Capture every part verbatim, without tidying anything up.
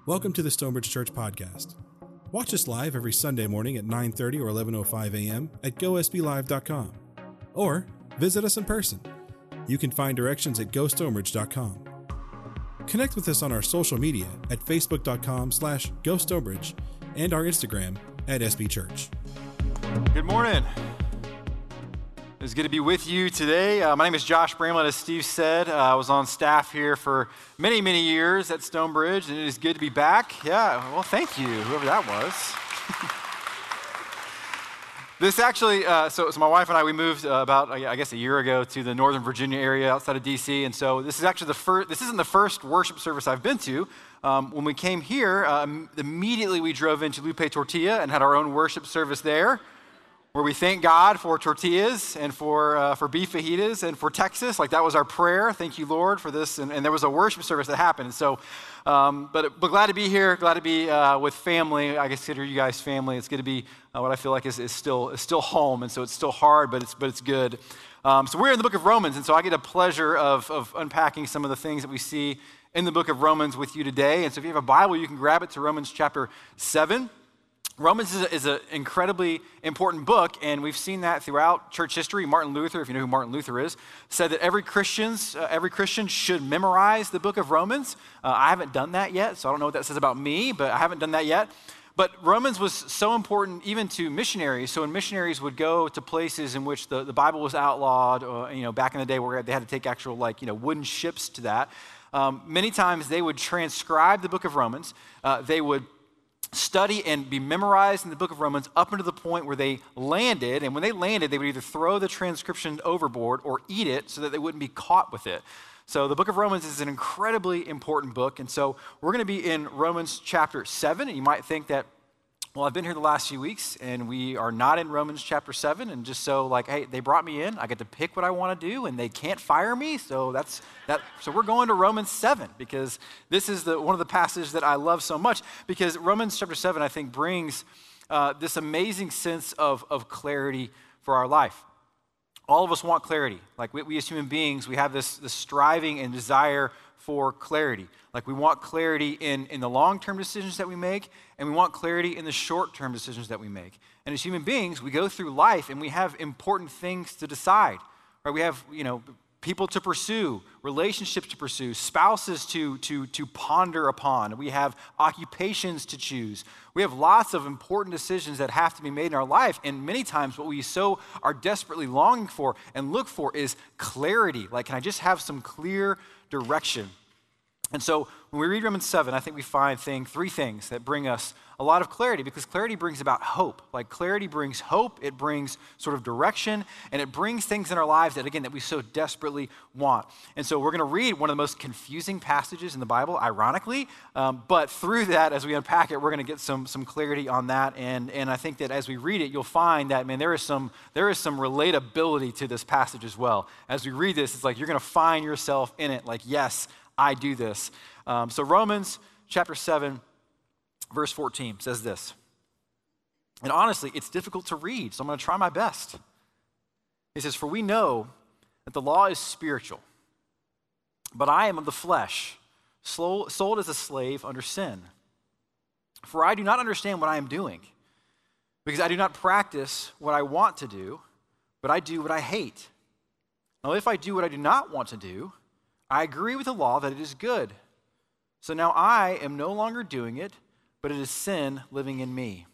Welcome to the Stonebridge Church Podcast. Watch us live every Sunday morning at nine thirty or eleven oh five a.m. at go s b live dot com. Or visit us in person. You can find directions at go stonebridge dot com. Connect with us on our social media at facebook dot com slash go stonebridge and our Instagram at S B Church. Good morning. It's good to be with you today. Uh, my name is Josh Bramlett. As Steve said, uh, I was on staff here for many, many years at Stonebridge, and it is good to be back. Yeah, well, thank you, whoever that was. This actually, uh, so, so my wife and I, we moved uh, about, I guess, a year ago to the Northern Virginia area outside of D C, and so this is actually the first, this isn't the first worship service I've been to. Um, when we came here, um, immediately we drove into Lupe Tortilla and had our own worship service there, where we thank God for tortillas and for uh, for beef fajitas and for Texas. Like, that was our prayer. Thank you, Lord, for this. And, and there was a worship service that happened. And so, um, but, but glad to be here. Glad to be uh, with family. I consider you guys family. It's good to be uh, what I feel like is, is still is still home. And so it's still hard, but it's but it's good. Um, so we're in the book of Romans, and so I get a pleasure of of unpacking some of the things that we see in the book of Romans with you today. And so if you have a Bible, you can grab it to Romans chapter seven. Romans is an incredibly important book, and we've seen that throughout church history. Martin Luther, if you know who Martin Luther is, said that every Christian's, uh, every Christian should memorize the book of Romans. Uh, I haven't done that yet, so I don't know what that says about me, but I haven't done that yet. But Romans was so important even to missionaries. So when missionaries would go to places in which the, the Bible was outlawed, or, you know, back in the day where they had to take actual, like, you know, wooden ships to that, um, many times they would transcribe the book of Romans. Uh, they would study and be memorized in the book of Romans up until the point where they landed. And when they landed, they would either throw the transcription overboard or eat it so that they wouldn't be caught with it. So the book of Romans is an incredibly important book. And so we're going to be in Romans chapter seven. And you might think that, well, I've been here the last few weeks and we are not in Romans chapter seven. And just so, like, hey, they brought me in, I get to pick what I want to do and they can't fire me. So that's that. So we're going to Romans seven because this is the one of the passages that I love so much, because Romans chapter seven, I think, brings uh, this amazing sense of, of clarity for our life. All of us want clarity. Like, we, we as human beings, we have this, this striving and desire for clarity. Like, we want clarity in, in the long-term decisions that we make, and we want clarity in the short-term decisions that we make. And as human beings, we go through life and we have important things to decide. Right? We have, you know, people to pursue, relationships to pursue, spouses to, to, to ponder upon. We have occupations to choose. We have lots of important decisions that have to be made in our life. And many times what we so are desperately longing for and look for is clarity. Like, can I just have some clear direction? And so when we read Romans seven, I think we find thing, three things that bring us a lot of clarity, because clarity brings about hope. Like, clarity brings hope, it brings sort of direction, and it brings things in our lives that, again, that we so desperately want. And so we're going to read one of the most confusing passages in the Bible, ironically, um, but through that, as we unpack it, we're going to get some some clarity on that. And and I think that as we read it, you'll find that, man, there is some there is some relatability to this passage as well. As we read this, it's like you're going to find yourself in it. Like, yes, I do this. Um, so Romans chapter seven, verse fourteen says this. And honestly, it's difficult to read, so I'm going to try my best. It says, "For we know that the law is spiritual, but I am of the flesh, sold as a slave under sin. For I do not understand what I am doing, because I do not practice what I want to do, but I do what I hate. Now, if I do what I do not want to do, I agree with the law that it is good. So now I am no longer doing it, but it is sin living in me.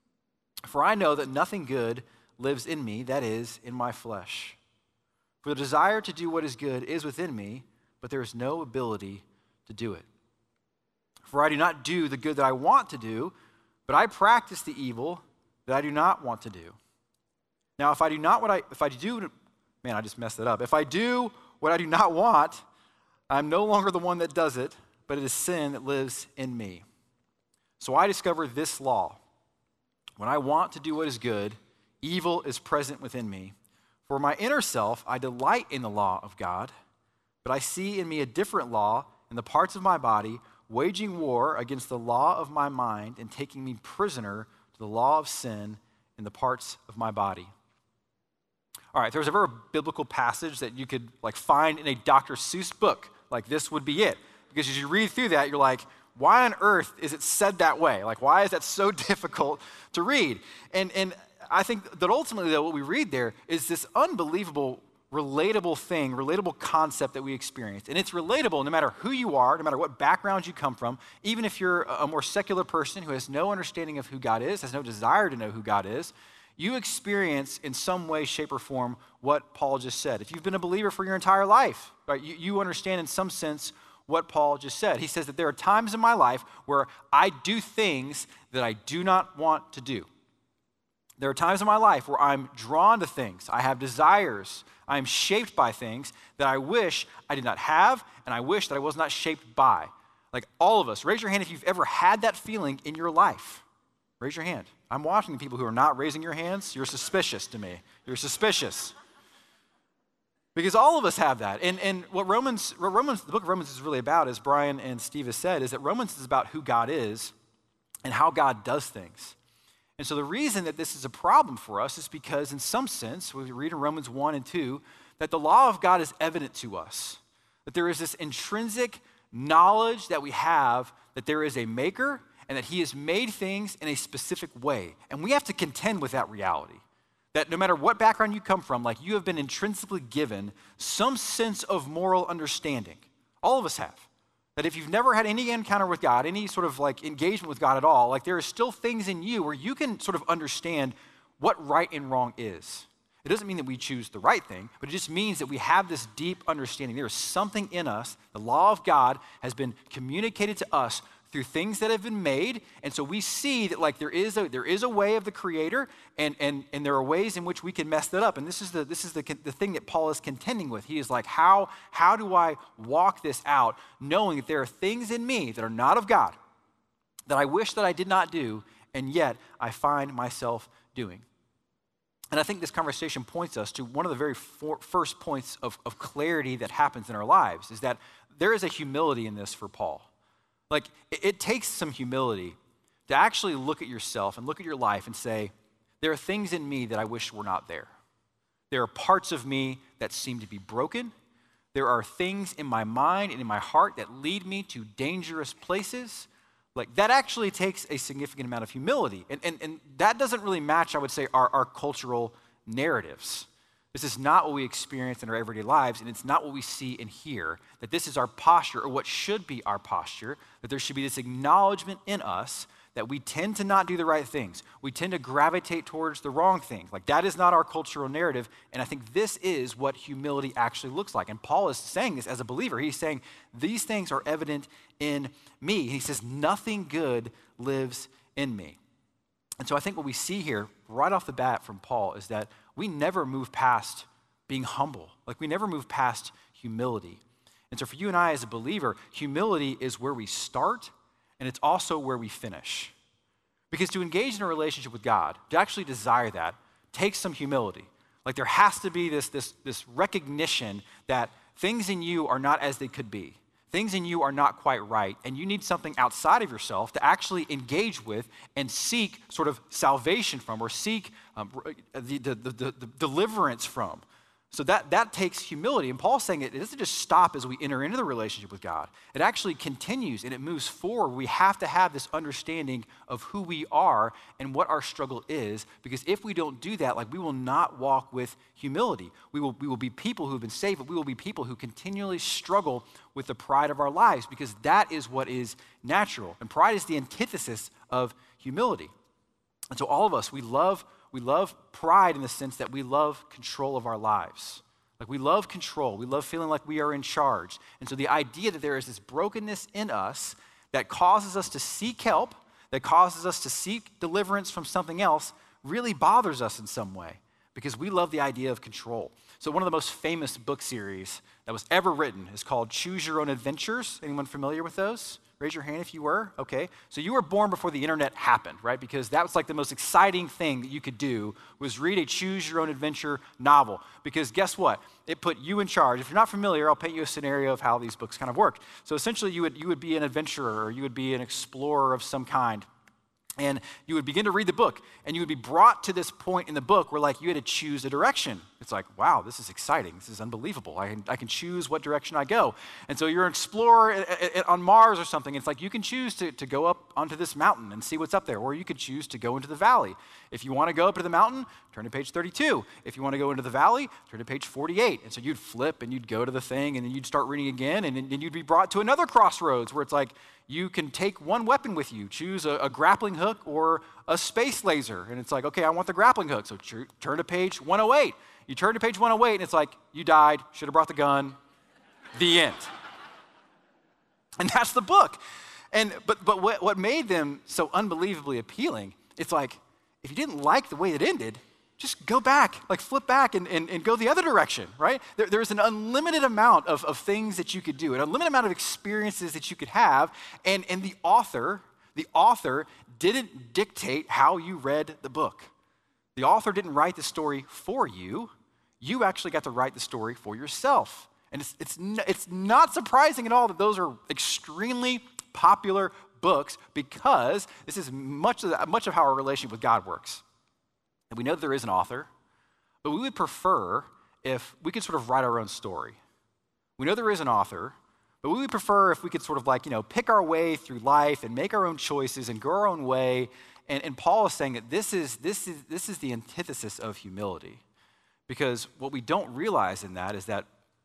For I know that nothing good lives in me, that is, in my flesh. For the desire to do what is good is within me, but there is no ability to do it. For I do not do the good that I want to do, but I practice the evil that I do not want to do. Now, if I do not what I, if I do, man, I just messed it up. If I do what I do not want, I'm no longer the one that does it, but it is sin that lives in me. So I discover this law. When I want to do what is good, evil is present within me. For my inner self, I delight in the law of God, but I see in me a different law in the parts of my body, waging war against the law of my mind and taking me prisoner to the law of sin in the parts of my body." All right, if there was ever a biblical passage that you could, like, find in a Doctor Seuss book, like, this would be it. Because as you read through that, you're like, why on earth is it said that way? Like, why is that so difficult to read? And, and I think that ultimately, though, what we read there is this unbelievable, relatable thing, relatable concept that we experience. And it's relatable no matter who you are, no matter what background you come from, even if you're a more secular person who has no understanding of who God is, has no desire to know who God is, you experience in some way, shape, or form what Paul just said. If you've been a believer for your entire life, right, you, you understand in some sense what Paul just said. He says that there are times in my life where I do things that I do not want to do. There are times in my life where I'm drawn to things. I have desires. I am shaped by things that I wish I did not have, and I wish that I was not shaped by. Like all of us. Raise your hand if you've ever had that feeling in your life. Raise your hand. I'm watching the people who are not raising your hands. You're suspicious to me. You're suspicious. Because all of us have that. And, and what Romans, what Romans, the book of Romans is really about, as Brian and Steve has said, is that Romans is about who God is and how God does things. And so the reason that this is a problem for us is because in some sense, we read in Romans one and two, that the law of God is evident to us. That there is this intrinsic knowledge that we have that there is a maker and that he has made things in a specific way. And we have to contend with that reality. That no matter what background you come from, like you have been intrinsically given some sense of moral understanding. All of us have. That if you've never had any encounter with God, any sort of like engagement with God at all, like there are still things in you where you can sort of understand what right and wrong is. It doesn't mean that we choose the right thing, but it just means that we have this deep understanding. There is something in us. The law of God has been communicated to us through things that have been made, and so we see that like there is a there is a way of the Creator, and and and there are ways in which we can mess that up. And this is the this is the the thing that Paul is contending with. He is like, how how do I walk this out, knowing that there are things in me that are not of God, that I wish that I did not do, and yet I find myself doing. And I think this conversation points us to one of the very for, first points of, of clarity that happens in our lives, is that there is a humility in this for Paul. Like, it, it takes some humility to actually look at yourself and look at your life and say, there are things in me that I wish were not there. There are parts of me that seem to be broken. There are things in my mind and in my heart that lead me to dangerous places. Like, that actually takes a significant amount of humility. And, and, and that doesn't really match, I would say, our, our cultural narratives. This is not what we experience in our everyday lives, and it's not what we see and hear, that this is our posture, or what should be our posture, that there should be this acknowledgement in us that we tend to not do the right things. We tend to gravitate towards the wrong things. Like, that is not our cultural narrative, and I think this is what humility actually looks like. And Paul is saying this as a believer. He's saying, these things are evident in me. He says, nothing good lives in me. And so I think what we see here right off the bat from Paul is that we never move past being humble. Like, we never move past humility. And so for you and I as a believer, humility is where we start, and it's also where we finish. Because to engage in a relationship with God, to actually desire that, takes some humility. Like, there has to be this, this, this recognition that things in you are not as they could be. Things in you are not quite right, and you need something outside of yourself to actually engage with and seek sort of salvation from, or seek um, the, the, the, the deliverance from. So that, that takes humility. And Paul's saying it, it doesn't just stop as we enter into the relationship with God. It actually continues and it moves forward. We have to have this understanding of who we are and what our struggle is, because if we don't do that, like, we will not walk with humility. We will, we will be people who have been saved, but we will be people who continually struggle with the pride of our lives, because that is what is natural. And pride is the antithesis of humility. And so all of us, we love We love pride in the sense that we love control of our lives. Like, we love control. We love feeling like we are in charge. And so the idea that there is this brokenness in us that causes us to seek help, that causes us to seek deliverance from something else, really bothers us in some way, because we love the idea of control. So one of the most famous book series that was ever written is called Choose Your Own Adventures. Anyone familiar with those? Raise your hand if you were. Okay. So you were born before the internet happened, right? Because that was like the most exciting thing that you could do, was read a choose your own adventure novel. Because guess what? It put you in charge. If you're not familiar, I'll paint you a scenario of how these books kind of worked. So essentially you would you would be an adventurer, or you would be an explorer of some kind. And you would begin to read the book, and you would be brought to this point in the book where, like, you had to choose a direction. It's like, wow, this is exciting. This is unbelievable. I can, I can choose what direction I go. And so you're an explorer on Mars or something. It's like you can choose to, to go up onto this mountain and see what's up there, or you could choose to go into the valley. If you want to go up to the mountain, turn to page thirty-two. If you want to go into the valley, turn to page forty-eight. And so you'd flip and you'd go to the thing, and then you'd start reading again, and then you'd be brought to another crossroads where it's like you can take one weapon with you, choose a, a grappling hook or a space laser. And it's like, okay, I want the grappling hook. So tr- turn to page one oh eight. You turn to page one oh eight, and it's like, you died, should have brought the gun, the end. And that's the book. And But, but what, what made them so unbelievably appealing, it's like, if you didn't like the way it ended, just go back, like flip back and, and, and go the other direction, right? There, there's an unlimited amount of, of things that you could do, an unlimited amount of experiences that you could have, and, and the author, the author didn't dictate how you read the book. The author didn't write the story for you. You actually got to write the story for yourself. And it's, it's, n- it's not surprising at all that those are extremely popular books, because this is much of, the, much of how our relationship with God works. And we know that there is an author, but we would prefer if we could sort of write our own story. We know there is an author, but we would prefer if we could sort of like, you know, pick our way through life and make our own choices and go our own way. And, and Paul is saying that this is, this is, this is the antithesis of humility. Because what we don't realize in that is that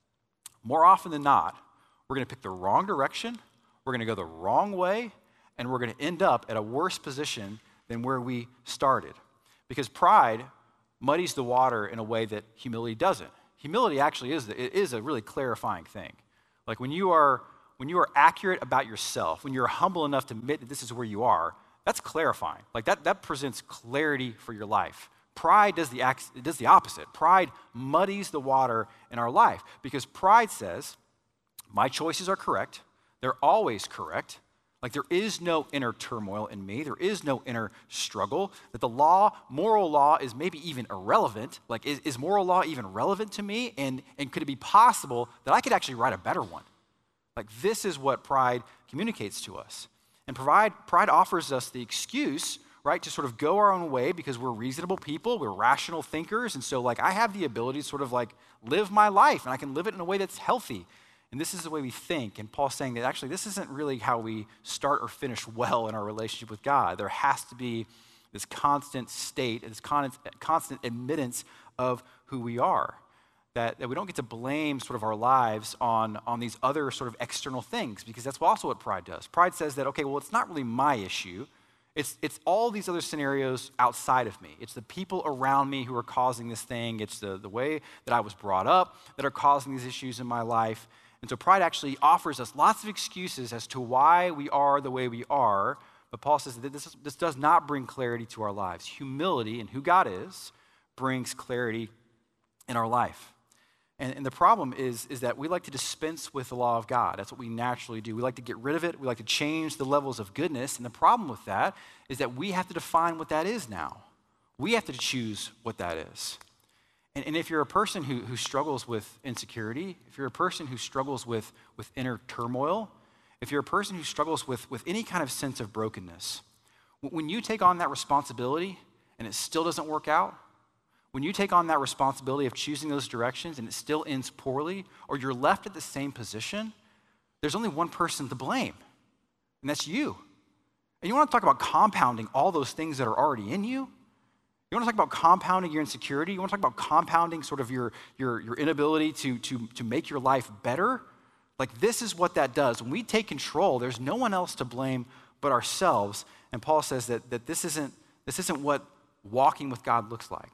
more often than not, we're going to pick the wrong direction, we're going to go the wrong way, and we're going to end up at a worse position than where we started. Because pride muddies the water in a way that humility doesn't. Humility actually is, it is a really clarifying thing. Like when you are when you are accurate about yourself, when you're humble enough to admit that this is where you are, that's clarifying. Like that, that presents clarity for your life. Pride does the, it does the opposite. Pride muddies the water in our life because pride says, my choices are correct. They're always correct. Like there is no inner turmoil in me. There is no inner struggle. That the law, moral law, is maybe even irrelevant. Like is, is moral law even relevant to me? And, and could it be possible that I could actually write a better one? Like this is what pride communicates to us. And provide, pride offers us the excuse, right, to sort of go our own way because we're reasonable people, we're rational thinkers, and so like I have the ability to sort of like live my life, and I can live it in a way that's healthy. And this is the way we think. And Paul's saying that actually this isn't really how we start or finish well in our relationship with God. There has to be this constant state, this constant admittance of who we are. That, that we don't get to blame sort of our lives on, on these other sort of external things, because that's also what pride does. Pride says that, okay, well, it's not really my issue. It's, it's all these other scenarios outside of me. It's the people around me who are causing this thing. It's the, the way that I was brought up that are causing these issues in my life. And so pride actually offers us lots of excuses as to why we are the way we are. But Paul says that this, is, this does not bring clarity to our lives. Humility and who God is brings clarity in our life. And, and the problem is, is that we like to dispense with the law of God. That's what we naturally do. We like to get rid of it. We like to change the levels of goodness. And the problem with that is that we have to define what that is now. We have to choose what that is. And, and if you're a person who, who struggles with insecurity, if you're a person who struggles with, with inner turmoil, if you're a person who struggles with, with any kind of sense of brokenness, when you take on that responsibility and it still doesn't work out, when you take on that responsibility of choosing those directions and it still ends poorly, or you're left at the same position, there's only one person to blame, and that's you. And you want to talk about compounding all those things that are already in you? You want to talk about compounding your insecurity? You want to talk about compounding sort of your, your, your inability to, to, to make your life better? Like this is what that does. When we take control, there's no one else to blame but ourselves. And Paul says that, that this isn't, this isn't what walking with God looks like.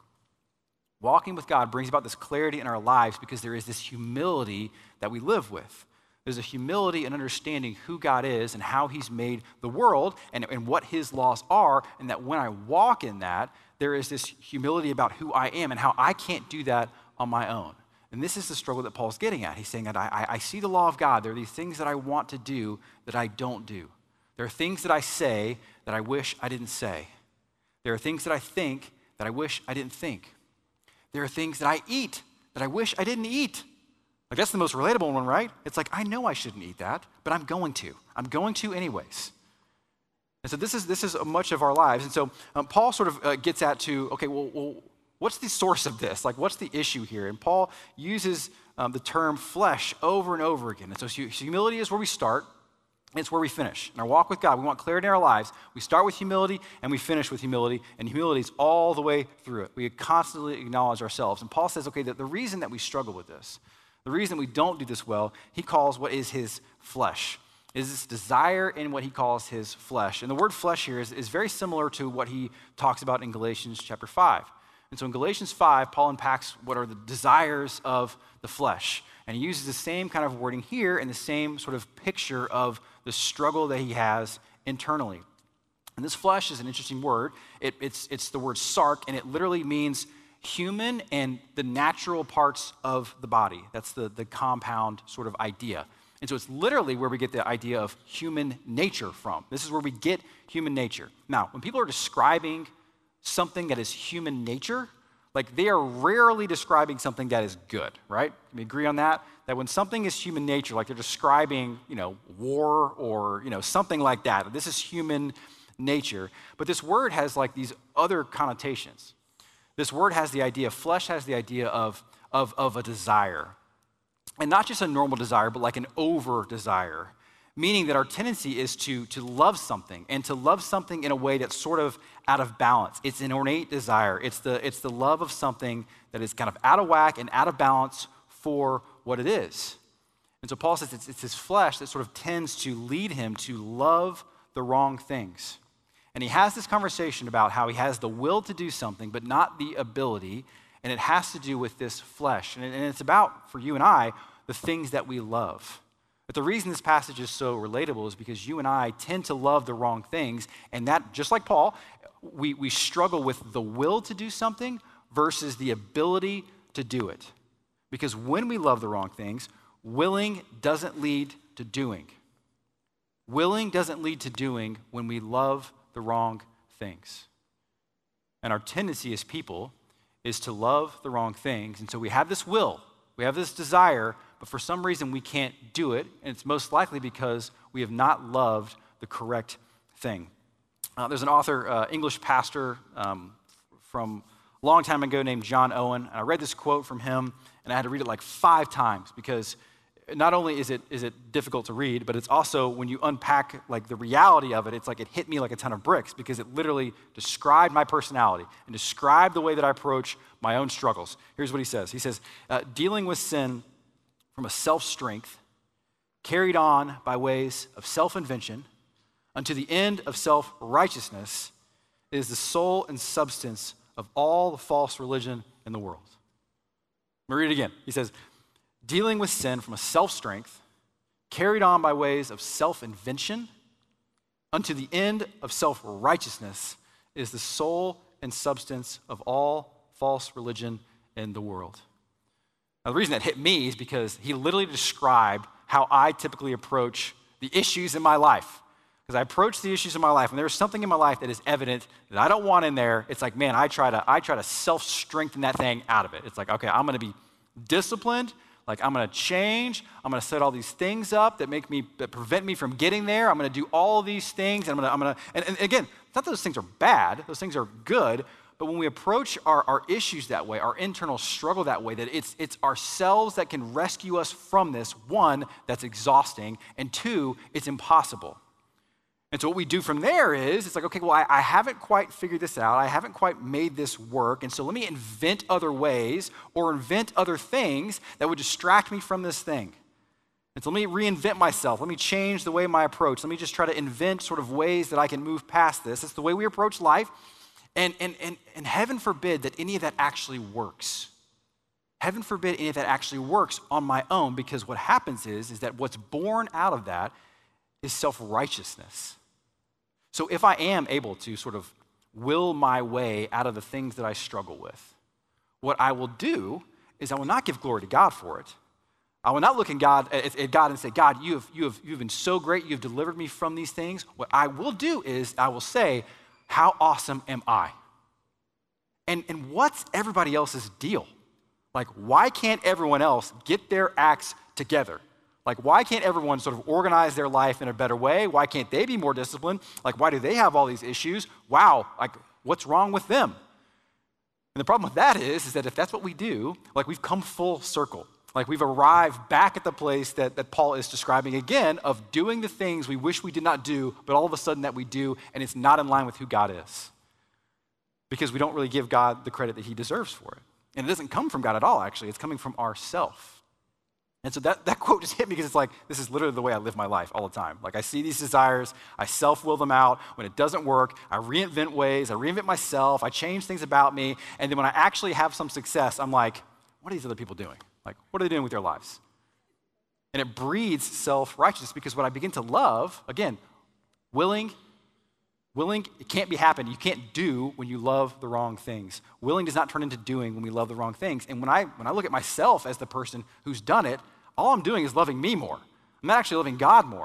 Walking with God brings about this clarity in our lives because there is this humility that we live with. There's a humility in understanding who God is and how he's made the world and, and what his laws are, and that when I walk in that, there is this humility about who I am and how I can't do that on my own. And this is the struggle that Paul's getting at. He's saying that I, I see the law of God. There are these things that I want to do that I don't do. There are things that I say that I wish I didn't say. There are things that I think that I wish I didn't think. There are things that I eat that I wish I didn't eat. Like that's the most relatable one, right? It's like, I know I shouldn't eat that, but I'm going to. I'm going to anyways. And so this is this is much of our lives. And so um, Paul sort of uh, gets at to, okay, well, well, what's the source of this? Like, what's the issue here? And Paul uses um, the term flesh over and over again. And so humility is where we start, and it's where we finish. In our walk with God, we want clarity in our lives. We start with humility, and we finish with humility, and humility is all the way through it. We constantly acknowledge ourselves. And Paul says, okay, the, the reason that we struggle with this, the reason we don't do this well, he calls what is his flesh. Is this desire in what he calls his flesh. And the word flesh here is, is very similar to what he talks about in Galatians chapter five. And so in Galatians five, Paul unpacks what are the desires of the flesh. And he uses the same kind of wording here and the same sort of picture of the struggle that he has internally. And this flesh is an interesting word. It, it's, it's the word sark, and it literally means human and the natural parts of the body. That's the, the compound sort of idea. And so it's literally where we get the idea of human nature from. This is where we get human nature. Now, when people are describing something that is human nature, like they are rarely describing something that is good, right? Can we agree on that? That when something is human nature, like they're describing, you know, war or, you know, something like that. This is human nature. But this word has like these other connotations. This word has the idea, flesh has the idea of, of, of a desire. And not just a normal desire, but like an over desire, meaning that our tendency is to, to love something and to love something in a way that's sort of out of balance. It's an ornate desire. It's the, it's the love of something that is kind of out of whack and out of balance for what it is. And so Paul says it's, it's his flesh that sort of tends to lead him to love the wrong things. And he has this conversation about how he has the will to do something, but not the ability. And it has to do with this flesh. And it's about, for you and I, the things that we love. But the reason this passage is so relatable is because you and I tend to love the wrong things. And that, just like Paul, we, we struggle with the will to do something versus the ability to do it. Because when we love the wrong things, willing doesn't lead to doing. Willing doesn't lead to doing when we love the wrong things. And our tendency as people is to love the wrong things. And so we have this will, we have this desire, but for some reason we can't do it. And it's most likely because we have not loved the correct thing. Uh, there's an author, uh, English pastor um, from a long time ago named John Owen. And I read this quote from him, and I had to read it like five times because not only is it is it difficult to read, but it's also, when you unpack like the reality of it, it's like it hit me like a ton of bricks because it literally described my personality and described the way that I approach my own struggles. Here's what he says. He says, uh, dealing with sin from a self-strength carried on by ways of self-invention unto the end of self-righteousness is the soul and substance of all the false religion in the world. Let me read it again. He says, dealing with sin from a self-strength, carried on by ways of self-invention, unto the end of self-righteousness is the soul and substance of all false religion in the world. Now, the reason that hit me is because he literally described how I typically approach the issues in my life. Because I approach the issues in my life, and there's something in my life that is evident that I don't want in there. It's like, man, I try to I try to self-strengthen that thing out of it. It's like, okay, I'm going to be disciplined. Like, I'm going to change. I'm going to set all these things up that make me, that prevent me from getting there. I'm going to do all these things. And I'm going to, I'm going to, and, and again, not that those things are bad. Those things are good. But when we approach our, our issues that way, our internal struggle that way, that it's, it's ourselves that can rescue us from this. One, that's exhausting. And two, it's impossible. And so what we do from there is, it's like, okay, well, I, I haven't quite figured this out. I haven't quite made this work. And so let me invent other ways or invent other things that would distract me from this thing. And so let me reinvent myself. Let me change the way my approach. Let me just try to invent sort of ways that I can move past this. It's the way we approach life. And, and, and, and heaven forbid that any of that actually works. Heaven forbid any of that actually works on my own, because what happens is, is that what's born out of that is self-righteousness. So if I am able to sort of will my way out of the things that I struggle with, what I will do is I will not give glory to God for it. I will not look at God, at, at God and say, God, you have, you, have, you have been so great. You've delivered me from these things. What I will do is I will say, how awesome am I? And, and what's everybody else's deal? Like, why can't everyone else get their acts together? Like, why can't everyone sort of organize their life in a better way? Why can't they be more disciplined? Like, why do they have all these issues? Wow, like, what's wrong with them? And the problem with that is, is that if that's what we do, like we've come full circle. Like we've arrived back at the place that, that Paul is describing again of doing the things we wish we did not do, but all of a sudden that we do, and it's not in line with who God is. Because we don't really give God the credit that he deserves for it. And it doesn't come from God at all, actually. It's coming from ourself. And so that, that quote just hit me because it's like, this is literally the way I live my life all the time. Like I see these desires, I self-will them out. When it doesn't work, I reinvent ways, I reinvent myself, I change things about me. And then when I actually have some success, I'm like, what are these other people doing? Like, what are they doing with their lives? And it breeds self-righteousness because what I begin to love, again, willing, willing, it can't be happened. You can't do when you love the wrong things. Willing does not turn into doing when we love the wrong things. And when I when I look at myself as the person who's done it, all I'm doing is loving me more. I'm not actually loving God more.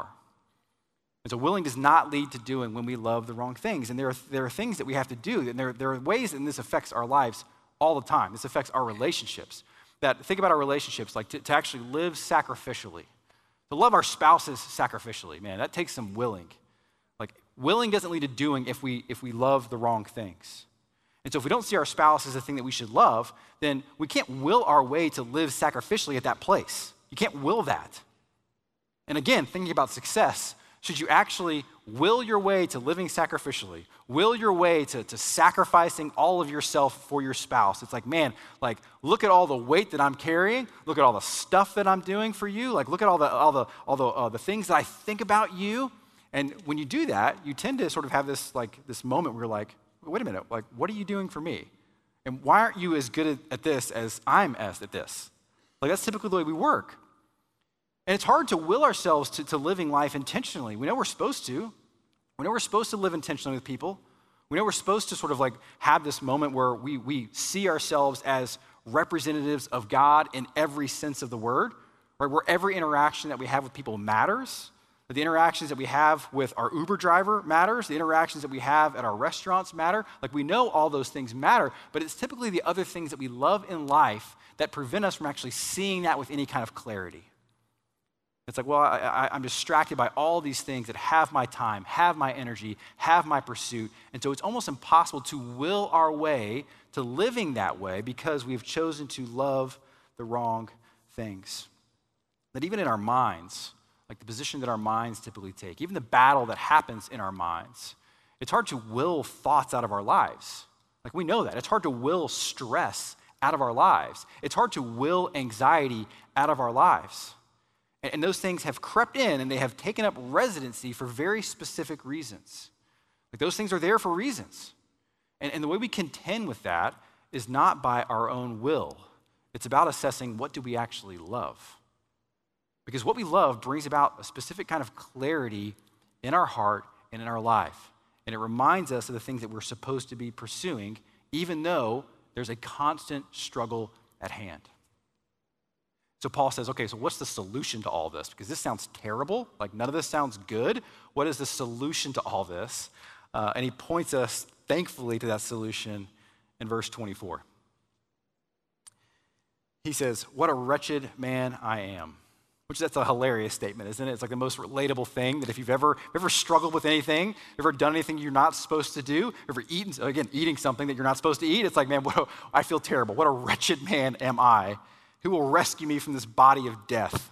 And so willing does not lead to doing when we love the wrong things. And there are, there are things that we have to do, and there, there are ways that this affects our lives all the time. This affects our relationships. That think about our relationships, like to, to actually live sacrificially. To love our spouses sacrificially, man, that takes some willing. Like willing doesn't lead to doing if we if we love the wrong things. And so if we don't see our spouse as a thing that we should love, then we can't will our way to live sacrificially at that place. You can't will that. And again, thinking about success, should you actually will your way to living sacrificially, will your way to, to sacrificing all of yourself for your spouse? It's like, man, like, look at all the weight that I'm carrying. Look at all the stuff that I'm doing for you. Like, look at all the all the all the uh, the things that I think about you. And when you do that, you tend to sort of have this like this moment where you're like, wait a minute, like, what are you doing for me? And why aren't you as good at, at this as I'm as at this? Like, that's typically the way we work. And it's hard to will ourselves to, to living life intentionally. We know we're supposed to. We know we're supposed to live intentionally with people. We know we're supposed to sort of like have this moment where we, we see ourselves as representatives of God in every sense of the word, right? Where every interaction that we have with people matters. The interactions that we have with our Uber driver matters. The interactions that we have at our restaurants matter. Like we know all those things matter, but it's typically the other things that we love in life that prevent us from actually seeing that with any kind of clarity. It's like, well, I, I, I'm distracted by all these things that have my time, have my energy, have my pursuit. And so it's almost impossible to will our way to living that way because we've chosen to love the wrong things. That even in our minds, like the position that our minds typically take, even the battle that happens in our minds, it's hard to will thoughts out of our lives. Like we know that. It's hard to will stress out of our lives. It's hard to will anxiety out of our lives. And those things have crept in and they have taken up residency for very specific reasons. Like those things are there for reasons. And, and the way we contend with that is not by our own will. It's about assessing what do we actually love. Because what we love brings about a specific kind of clarity in our heart and in our life. And it reminds us of the things that we're supposed to be pursuing, even though there's a constant struggle at hand. So Paul says, okay, so what's the solution to all this? Because this sounds terrible. Like none of this sounds good. What is the solution to all this? Uh, and he points us, thankfully, to that solution in verse twenty-four. He says, what a wretched man I am. Which that's a hilarious statement, isn't it? It's like the most relatable thing that if you've ever, ever struggled with anything, ever done anything you're not supposed to do, ever eaten, again, eating something that you're not supposed to eat, it's like, man, what a, I feel terrible. What a wretched man am I. Who will rescue me from this body of death?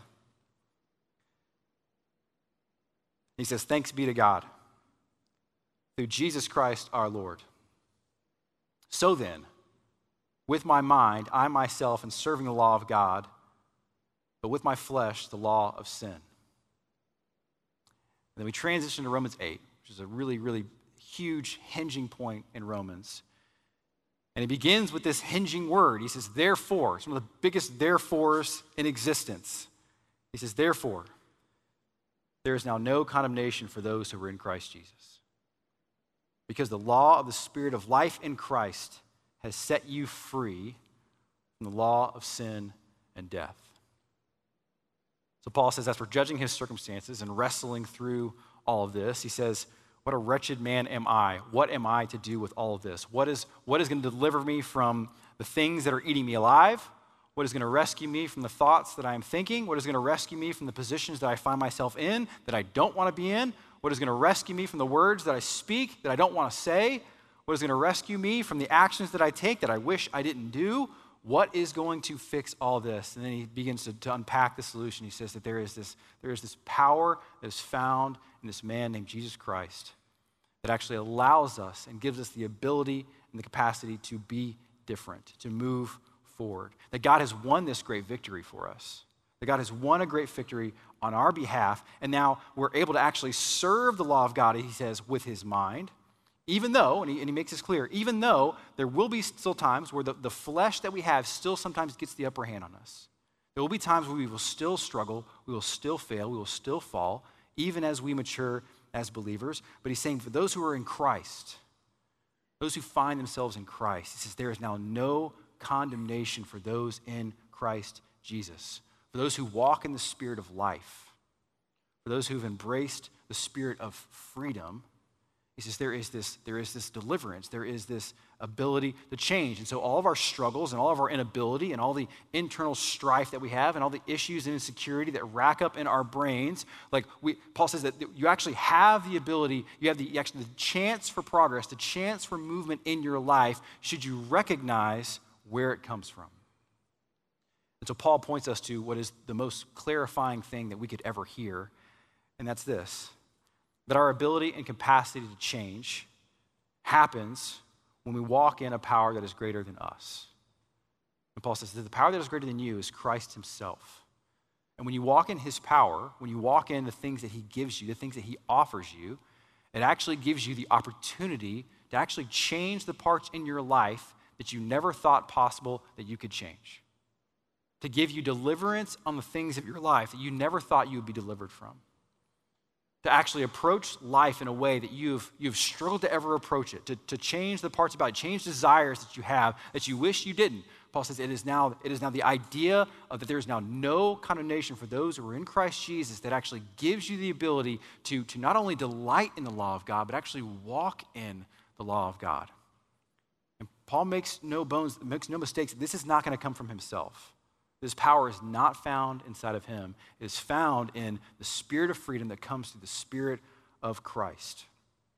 He says, thanks be to God, through Jesus Christ our Lord. So then, with my mind, I myself am serving the law of God, but with my flesh, the law of sin. And then we transition to Romans eight, which is a really, really huge hinging point in Romans. And he begins with this hinging word. He says, therefore. It's one of the biggest therefores in existence. He says, therefore, there is now no condemnation for those who are in Christ Jesus. Because the law of the Spirit of life in Christ has set you free from the law of sin and death. So Paul says, as for judging his circumstances and wrestling through all of this, he says, what a wretched man am I? What am I to do with all of this? What is, what is going to deliver me from the things that are eating me alive? What is going to rescue me from the thoughts that I am thinking? What is going to rescue me from the positions that I find myself in that I don't want to be in? What is going to rescue me from the words that I speak that I don't want to say? What is going to rescue me from the actions that I take that I wish I didn't do? What is going to fix all this? And then he begins to, to unpack the solution. He says that there is this, there is this power that is found in this man named Jesus Christ that actually allows us and gives us the ability and the capacity to be different, to move forward. That God has won this great victory for us. That God has won a great victory on our behalf, and now we're able to actually serve the law of God, he says, with his mind, even though, and he, and he makes this clear, even though there will be still times where the, the flesh that we have still sometimes gets the upper hand on us. There will be times where we will still struggle, we will still fail, we will still fall, even as we mature as believers. But he's saying for those who are in Christ, those who find themselves in Christ, he says there is now no condemnation for those in Christ Jesus. For those who walk in the spirit of life, for those who've embraced the spirit of freedom, he says there is this, there is this deliverance, there is this ability to change. And so all of our struggles and all of our inability and all the internal strife that we have and all the issues and insecurity that rack up in our brains, like we, Paul says that you actually have the ability, you have the, actually the chance for progress, the chance for movement in your life, should you recognize where it comes from. And so Paul points us to what is the most clarifying thing that we could ever hear, and that's this, that our ability and capacity to change happens when we walk in a power that is greater than us. And Paul says that the power that is greater than you is Christ himself. And when you walk in his power, when you walk in the things that he gives you, the things that he offers you, it actually gives you the opportunity to actually change the parts in your life that you never thought possible that you could change. To give you deliverance on the things of your life that you never thought you would be delivered from. To actually approach life in a way that you've, you've struggled to ever approach it, to, to change the parts about it, change desires that you have that you wish you didn't. Paul says it is now, it is now the idea of that there is now no condemnation for those who are in Christ Jesus that actually gives you the ability to, to not only delight in the law of God, but actually walk in the law of God. And Paul makes no bones, makes no mistakes. This is not going to come from himself. This power is not found inside of him. It is found in the spirit of freedom that comes through the Spirit of Christ.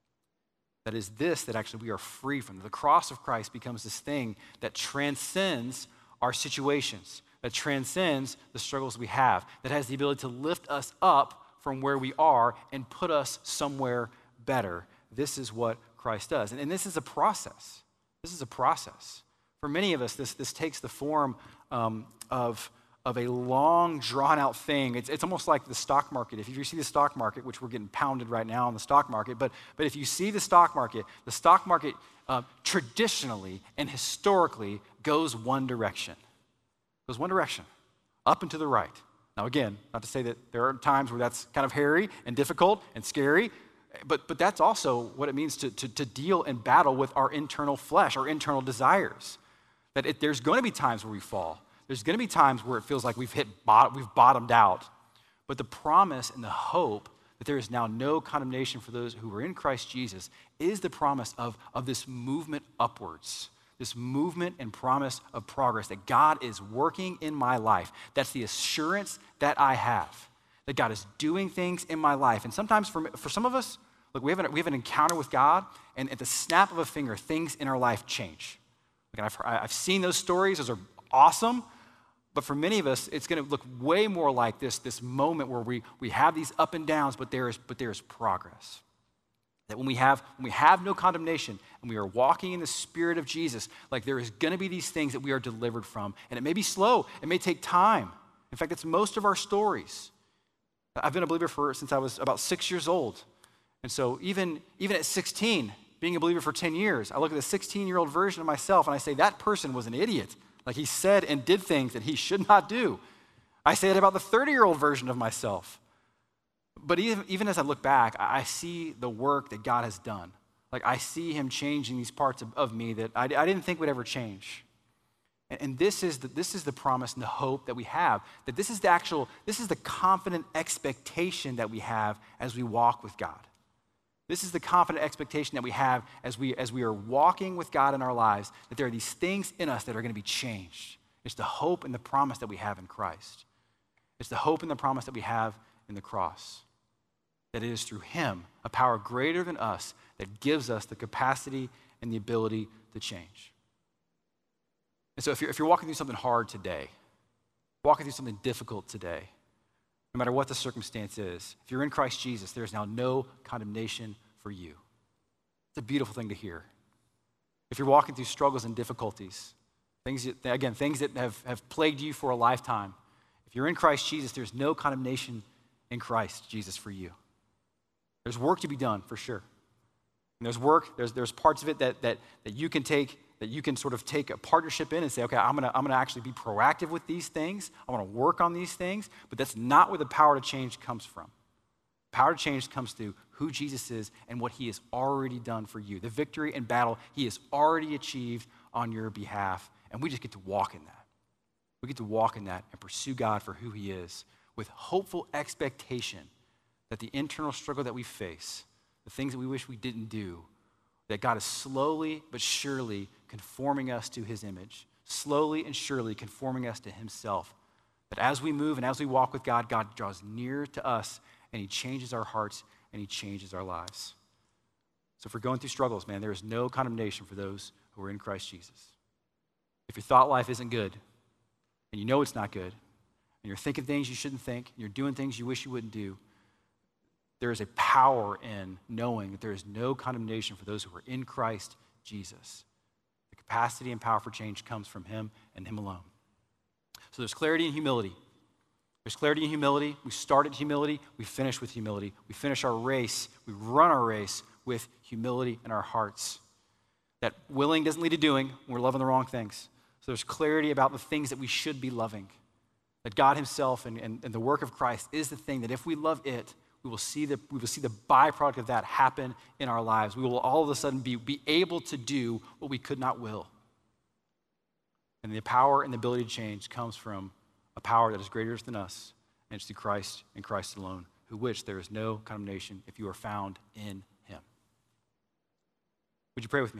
That is this that actually we are free from. The cross of Christ becomes this thing that transcends our situations, that transcends the struggles we have, that has the ability to lift us up from where we are and put us somewhere better. This is what Christ does. And, and this is a process. This is a process. For many of us, this, this takes the form um, of, of a long, drawn-out thing. It's, it's almost like the stock market. If you see the stock market, which we're getting pounded right now on the stock market, but, but if you see the stock market, the stock market uh, traditionally and historically goes one direction. Goes one direction, up and to the right. Now again, not to say that there are times where that's kind of hairy and difficult and scary, but, but that's also what it means to, to, to deal and battle with our internal flesh, our internal desires. That it, there's going to be times where we fall. There's going to be times where it feels like we've hit bottom, we've bottomed out. But the promise and the hope that there is now no condemnation for those who are in Christ Jesus is the promise of, of this movement upwards, this movement and promise of progress, that God is working in my life. That's the assurance that I have, that God is doing things in my life. And sometimes for, for some of us, look, we have, an, we have an encounter with God, and at the snap of a finger, things in our life change. Like I've, I've seen those stories. Those are awesome. But for many of us, it's going to look way more like this, this moment where we, we have these up and downs, but there is, but there is progress. That when we have when we have no condemnation and we are walking in the Spirit of Jesus, like there is going to be these things that we are delivered from. And it may be slow. It may take time. In fact, it's most of our stories. I've been a believer for since I was about six years old. And so even, even at sixteen, being a believer for ten years, I look at the sixteen-year-old version of myself and I say, that person was an idiot. Like he said and did things that he should not do. I say that about the thirty-year-old version of myself. But even, even as I look back, I see the work that God has done. Like I see him changing these parts of, of me that I, I didn't think would ever change. And, and this is the, this is the promise and the hope that we have, that this is the actual, this is the confident expectation that we have as we walk with God. This is the confident expectation that we have as we, as we are walking with God in our lives, that there are these things in us that are going to be changed. It's the hope and the promise that we have in Christ. It's the hope and the promise that we have in the cross. That it is through him, a power greater than us, that gives us the capacity and the ability to change. And so if you're, if you're walking through something hard today, walking through something difficult today, no matter what the circumstance is, if you're in Christ Jesus, there is now no condemnation for you. It's a beautiful thing to hear. If you're walking through struggles and difficulties, things that, again, things that have, have plagued you for a lifetime, if you're in Christ Jesus, there's no condemnation in Christ Jesus for you. There's work to be done, for sure. And there's work, there's, there's parts of it that, that, that you can take, that you can sort of take a partnership in and say, okay, I'm gonna, I'm gonna actually be proactive with these things. I wanna work on these things, but that's not where the power to change comes from. Power to change comes through who Jesus is and what he has already done for you. The victory and battle he has already achieved on your behalf, and we just get to walk in that. We get to walk in that and pursue God for who he is with hopeful expectation that the internal struggle that we face, the things that we wish we didn't do, that God is slowly but surely conforming us to his image, slowly and surely conforming us to himself. That as we move and as we walk with God, God draws near to us and he changes our hearts and he changes our lives. So if we're going through struggles, man, there is no condemnation for those who are in Christ Jesus. If your thought life isn't good and you know it's not good, and you're thinking things you shouldn't think, and you're doing things you wish you wouldn't do, there is a power in knowing that there is no condemnation for those who are in Christ Jesus. The capacity and power for change comes from him and him alone. So there's clarity and humility. There's clarity and humility. We start at humility. We finish with humility. We finish our race. We run our race with humility in our hearts. That willing doesn't lead to doing when we're loving the wrong things. So there's clarity about the things that we should be loving. That God himself and, and, and the work of Christ is the thing that if we love it, we will see the, we will see the byproduct of that happen in our lives. We will all of a sudden be, be able to do what we could not will. And the power and the ability to change comes from a power that is greater than us, and it's through Christ and Christ alone, who which there is no condemnation if you are found in him. Would you pray with me?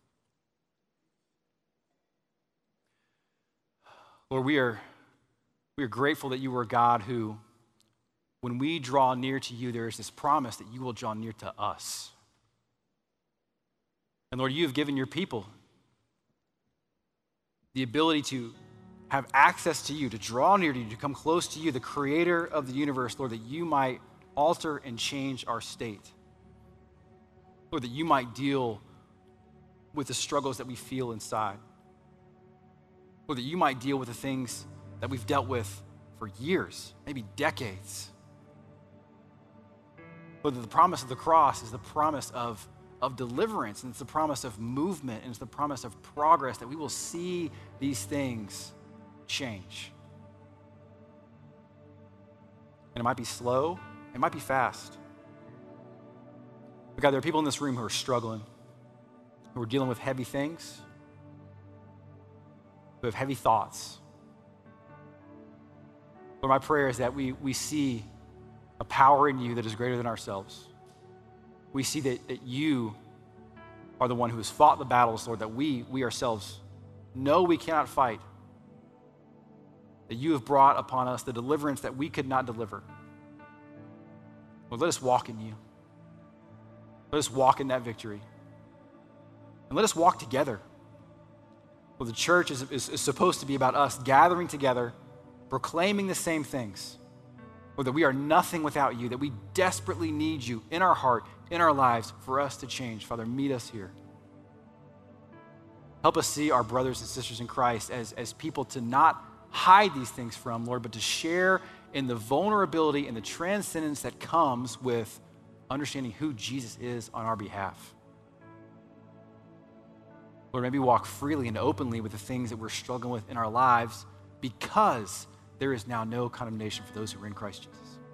Lord, we are, we are grateful that you are a God who, when we draw near to you, there is this promise that you will draw near to us. And Lord, you have given your people the ability to have access to you, to draw near to you, to come close to you, the creator of the universe, Lord, that you might alter and change our state. Lord, that you might deal with the struggles that we feel inside. Lord, that you might deal with the things that we've dealt with for years, maybe decades. Lord, that the promise of the cross is the promise of, of deliverance, and it's the promise of movement, and it's the promise of progress, that we will see these things change. And it might be slow, it might be fast. But God, there are people in this room who are struggling, who are dealing with heavy things, who have heavy thoughts. Lord, my prayer is that we, we see a power in you that is greater than ourselves. We see that, that you are the one who has fought the battles, Lord, that we, we ourselves know we cannot fight. That you have brought upon us the deliverance that we could not deliver. Lord, let us walk in you. Let us walk in that victory. And let us walk together. Well, the church is, is, is supposed to be about us gathering together, proclaiming the same things. Or that we are nothing without you, that we desperately need you in our heart, in our lives, for us to change. Father, meet us here. Help us see our brothers and sisters in Christ as, as people to not hide these things from, Lord, but to share in the vulnerability and the transcendence that comes with understanding who Jesus is on our behalf. Lord, maybe walk freely and openly with the things that we're struggling with in our lives, because there is now no condemnation for those who are in Christ Jesus.